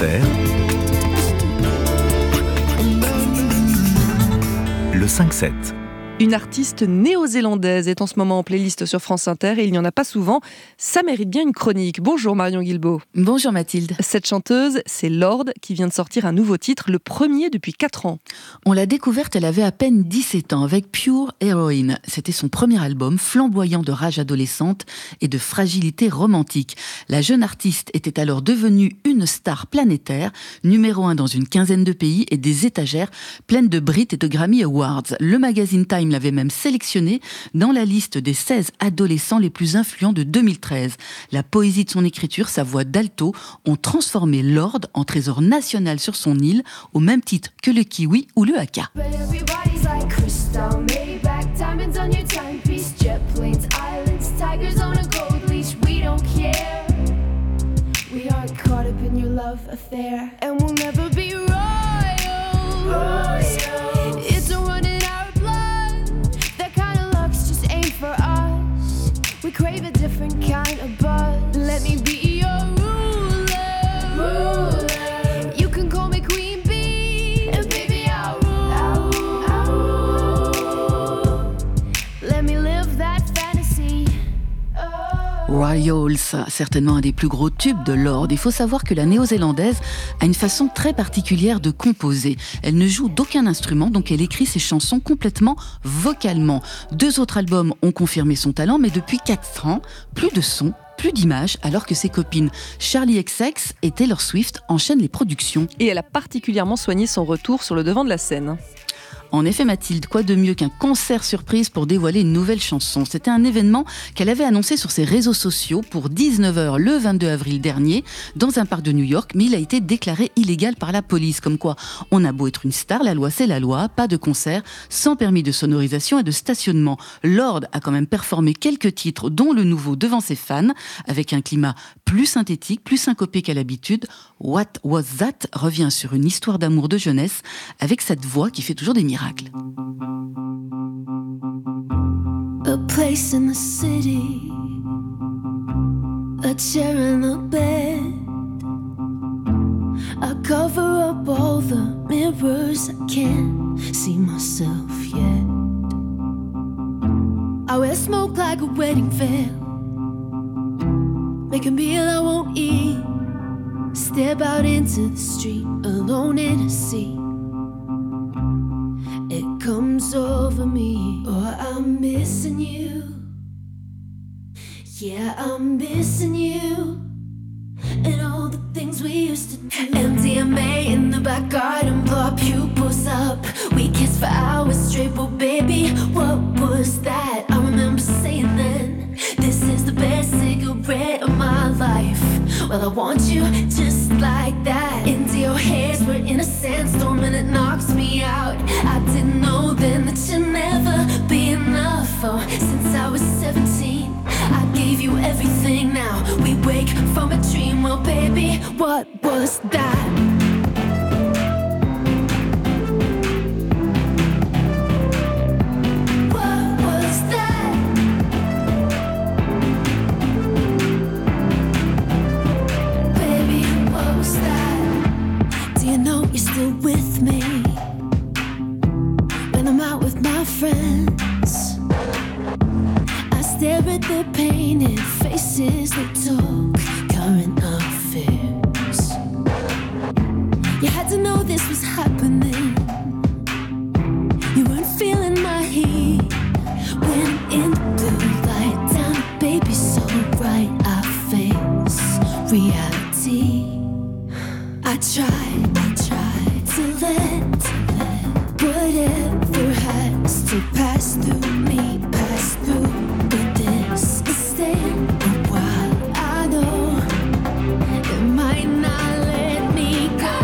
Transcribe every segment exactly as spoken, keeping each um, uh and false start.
Inter, le cinq sept. Une artiste néo-zélandaise est en ce moment en playlist sur France Inter et il n'y en a pas souvent. Ça mérite bien une chronique. Bonjour Marion Guilbault. Bonjour Mathilde. Cette chanteuse, c'est Lorde qui vient de sortir un nouveau titre, le premier depuis quatre ans. On l'a découverte, elle avait à peine dix-sept ans avec Pure Heroine. C'était son premier album, flamboyant de rage adolescente et de fragilité romantique. La jeune artiste était alors devenue une star planétaire, numéro un dans une quinzaine de pays et des étagères pleines de Brit et de Grammy Awards. Le magazine Time l'avait même sélectionnée dans la liste des seize adolescents les plus influents de deux mille treize. La poésie de son écriture, sa voix d'alto, ont transformé Lorde en trésor national sur son île, au même titre que le kiwi ou le haka. We crave a different kind of buzz. Let me be your ruler. ruler. You can call me Queen Bee, and baby I'll rule. I'll rule. Let me live that fantasy. Oh. Royals, certainement un des plus gros tubes de Lorde. Il faut savoir que la néo-zélandaise a une façon très particulière de composer. Elle ne joue d'aucun instrument, donc elle écrit ses chansons complètement vocalement. Deux autres albums ont confirmé son talent, mais depuis quatre ans, plus de son, plus d'images, alors que ses copines Charli X C X et Taylor Swift enchaînent les productions. Et elle a particulièrement soigné son retour sur le devant de la scène. En effet, Mathilde, quoi de mieux qu'un concert surprise pour dévoiler une nouvelle chanson ? C'était un événement qu'elle avait annoncé sur ses réseaux sociaux pour dix-neuf heures le vingt-deux avril dernier dans un parc de New York, mais il a été déclaré illégal par la police. Comme quoi, on a beau être une star, la loi c'est la loi, pas de concert sans permis de sonorisation et de stationnement. Lorde a quand même performé quelques titres, dont le nouveau devant ses fans, avec un climat plus synthétique, plus syncopé qu'à l'habitude. What Was That revient sur une histoire d'amour de jeunesse avec cette voix qui fait toujours des miracles. A place in the city, a chair and a bed. I cover up all the mirrors, I can't see myself yet. I wear smoke like a wedding veil, make a meal I won't eat, step out into the street alone in a sea. It comes over me, oh, I'm missing you. Yeah, I'm missing you. And all the things we used to do. M D M A in the back garden, blow our pupils up. We kissed for hours straight, but baby, what was that? I remember saying then, this is the best cigarette of my life. Well, I want you just like that. Into your hairs, we're in a sandstorm and it knocks me out. I didn't know then that you'll never be enough. Oh, since I was seventeen, I gave you everything. Now we wake from a dream. Well, baby, what was that? With me when I'm out with my friends, I stare at their painted faces, they talk current affairs. You had to know this was happening. You weren't feeling my heat when in the blue light down, baby, so right I face reality. I tried, I tried to let, to let whatever has to pass through me, pass through. But this is staying a while. I know it might not let me go.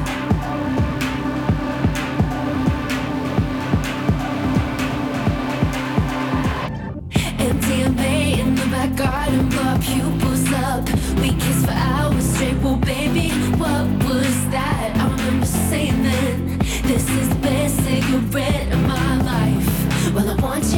M D M A in the back garden, blow our pupils up. We kissed for hours straight, well baby, what was that? I remember saying then, this is the best cigarette of my life. Well, I want you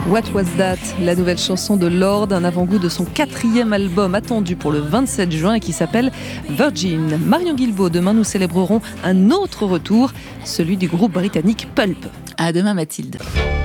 What Was That, la nouvelle chanson de Lorde, un avant-goût de son quatrième album attendu pour le vingt-sept juin et qui s'appelle Virgin. Marion Guilbault, demain nous célébrerons un autre retour, celui du groupe britannique Pulp. À demain Mathilde.